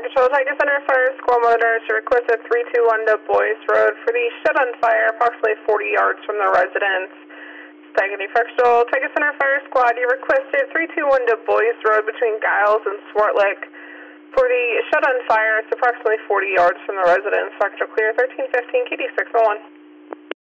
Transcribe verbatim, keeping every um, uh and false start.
Patrol Tiger Center Fire Squad Motors requested three two one Du Bois Road for the shed on fire approximately forty yards from the residence. Tiger Patrol Tiger Center Fire Squad, you requested three two one Du Bois Road between Giles and Swartlick for the shed on fire. It's approximately forty yards from the residence. Sector clear thirteen fifteen K D six oh one.